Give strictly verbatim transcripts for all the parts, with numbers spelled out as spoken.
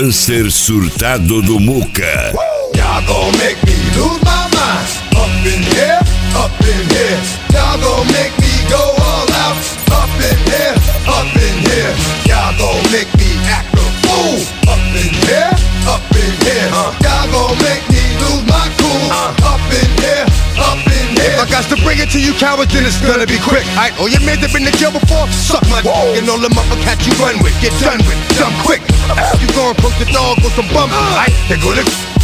Câncer surtado do Muca. Y'all gon' make me lose my mind. Up in here, up in here. Y'all gon' make me go all out. Up in here, up in here. Y'all gon' make me act a fool. Up in here, up in here. Uh. Y'all gon' make me lose my cool. Uh. Up in here, up in here. If I got to bring it to you cowards, then it's gonna be quick. Alright, all your men that been to jail before, suck my dick. And all them upper cats you run with, get done with, dumb quick. You gon' approach the dog with some bum. Alright, they go to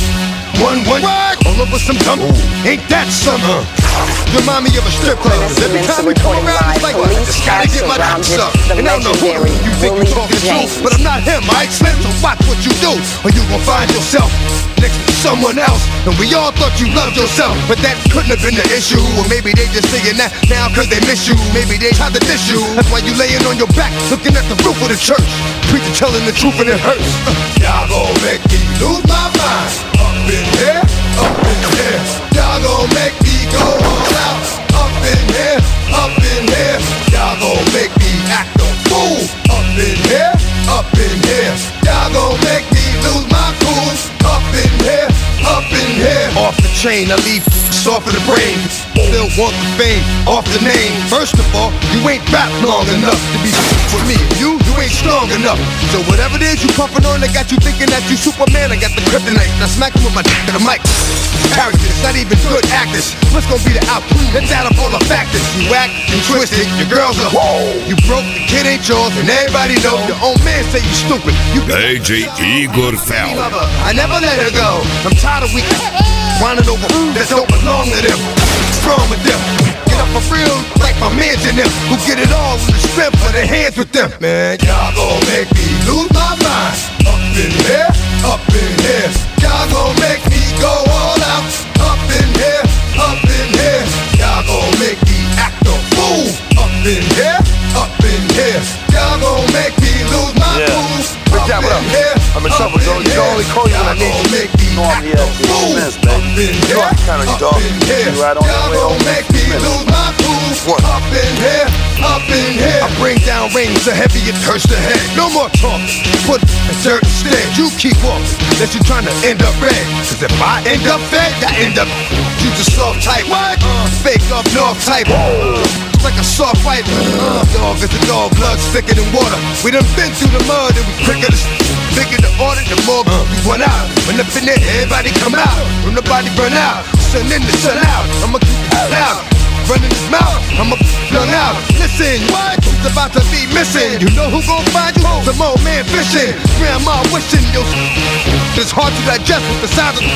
one, one, what? All over some dumb. Ooh. Ain't that something? You remind me of a strip club. Every time we come around, it's like, well, I just gotta get my dicks up. And I don't know who you think you're talking to, but I'm not him, I ain't Slim, so watch what you do, or you gon' find yourself next to someone else. And we all thought you loved yourself, but that couldn't have been the issue. Or maybe they just saying that now cause they miss you. Maybe they tried to diss you. That's why you laying on your back, looking at the roof of the church. Preacher telling the truth and it hurts. Y'all gon' make me lose my mind. Up in here, up in here. Y'all gon' make me go all out. Up in here, up in here. Y'all gon' make me act a fool. Up in here, up in here. Y'all gon' make me lose my cool. Up in here, up in here. Off the chain, I leave off of the brain. Still want the fame, off the name. First of all, you ain't rap long enough to be with me. You, you ain't strong enough. So whatever it is you puffin' on, that got you thinking that you Superman. I got the kryptonite. I smack you with my dick to the mic. Characters, not even good actors. What's gonna be the outcome? Let's add up all the factors. You whack, you twisted, your girls are whoa. You broke, the kid ain't yours, and everybody know. Your own man say you stupid. You D J Igor Fel. I never let her go. I'm tired of weak whining over that don't belong to them. What's wrong with them? Get up for real, like my mans in them, who get it all with the strength of their hands with them. Man, y'all gon' make me lose my mind. Up in here, up in here. Y'all gon' make me go all out. Up in here, up in here. Y'all gon' make me act a fool. Up in here, up in here. Y'all gon' make me lose my yeah. cool. Big Jack, what up? Here, I'm in trouble, Joe. You can only call you when I need you. You know I'm here at two minutes, man. You know I can count on you, dog. You right on your way home. Make me lose my cool. Up in here, up in here. I bring down rings so heavy it hurts the head. No more talking, put a dirt instead. You keep walking, that you trying to end up red. Cause if I end up fed, I end up you the soft type. What? Uh, fake up north type. It's like a soft fight. Uh, dog is a dog, blood thicker than water. We done been through the mud and we quicker to bigger the order, the more uh, we run out. When up in there, everybody come out. When the body burn out, sun in the sun out. I'ma keep it loud. Running his mouth, I'ma young out. Listen, what? It's about to be missing. You know who gon' find you? Some old man fishing. Grandma wishing you. It's hard to digest with the sound of.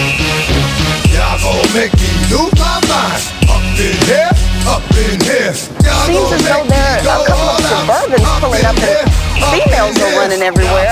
Y'all gon' make me lose my mind. Up in here, up in here. Seems as though there are a couple of Suburbans pulling up and females are running everywhere.